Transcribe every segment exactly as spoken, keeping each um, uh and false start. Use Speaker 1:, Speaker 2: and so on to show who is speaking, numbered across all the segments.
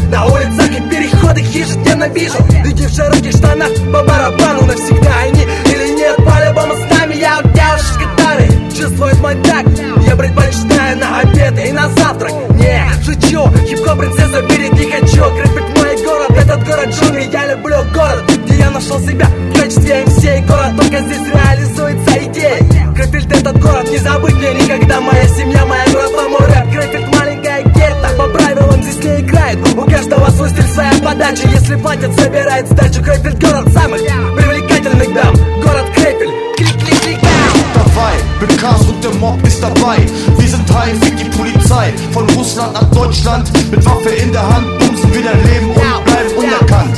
Speaker 1: На улицах и переходах ежедневно вижу люди в широких штанах по барабану. Навсегда они или нет, по-любому с нами. Я у девушек гитары чувствует мой так. Я предпочитаю на обед и на завтрак. Не, шучу, хип-хоп принцесса берет не хочу. Крепит мой город, этот город джунгли. Я люблю город, где я нашел себя в качестве эм си. Город, только здесь реализуется идея. Крефельд, этот город, не забыть мне никогда. Моя семья, моя город, мой рэп. Крефельд, маленькая гетто, по правилам здесь не играет. У каждого свой стиль, своя подача. Если платят, собирает сдачу. Крефельд, город самых привлекательных дам. Город Крефельд, клик-клик-клик.
Speaker 2: Dabei, bin krass und der Mob ist dabei. Wir sind high, fick die Polizei. Von Russland nach Deutschland, mit Waffe in der Hand, bumsen wir dein Leben und bleiben unerkannt.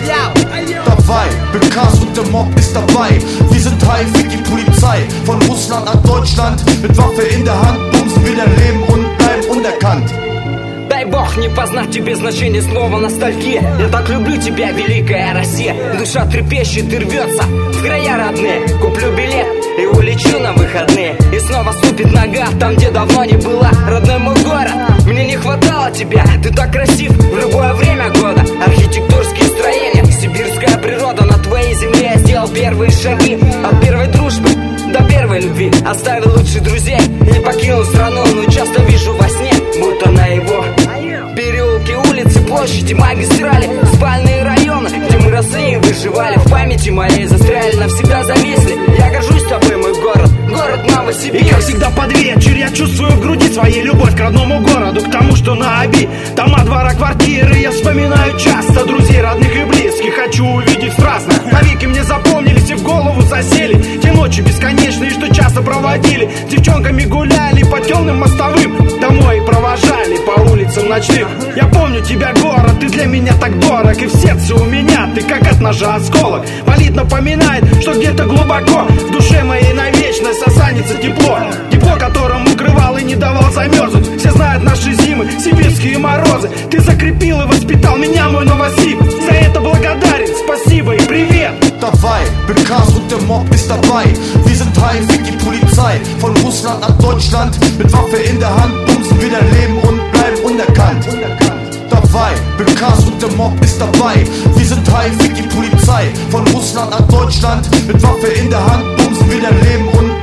Speaker 2: Dabei, bin krass und der Mob ist dabei. Wir sind high, fick die Polizei. Von Russland nach Deutschland, mit Waffe in der Hand, bumsen wir dein Leben und bleiben unerkannt.
Speaker 3: Дай бог не познать тебе значение слова ностальгия. Я так люблю тебя, великая Россия. Душа трепещет и рвется в края родные. Куплю билет и улечу на выходные. И снова ступит нога там, где давно не была. Родной мой город, мне не хватало тебя. Ты так красив в любое время года. Архитектурские строения, сибирская природа. На твоей земле я сделал первые шаги. От первой дружбы до первой любви. Оставил лучших друзей и покинул страну. Но часто вижу во сне, будто наяву. Переулки, улицы, площади, магистрали, спальные районы, где мы росли и выживали. В памяти моей застряли, навсегда зависли. Я горжусь тобой, мой город, город Новосибирск.
Speaker 4: И как всегда под вечер я чувствую в груди своей любовь к родному городу, к тому, что на Оби. Дома, двора, квартиры, я вспоминаю часто друзей, родных и близких. Хочу увидеть страстно, навеки мне запомнились и в голову засели те ночи бесконечные, что часто проводили. С девчонками гуляли по темным мостовым, домой провожали по улицам ночным. Я помню тебя, город, ты для меня так дорог. И в сердце у меня ты как от ножа осколок. Болит, напоминает, что где-то глубоко в душе моей навечно останется тепло. Тепло, которым укрывал и не давал замерзнуть. Все знают наши зимы, сибирские морозы. Ты закрепил и воспитал меня, мой Новосиб. За это благодарен, спасибо и привет.
Speaker 2: Dabei, bin krass und der Mob ist dabei. Wir sind high, fick die Polizei. Von Russland nach Deutschland, mit Waffe in der Hand, bumsen wir dein Leben und bleiben unerkannt. Dabei, bin krass und der Mob ist dabei. Wir sind high, fick die Polizei. Von Russland nach Deutschland, mit Waffe in der Hand, bumsen wir dein Leben und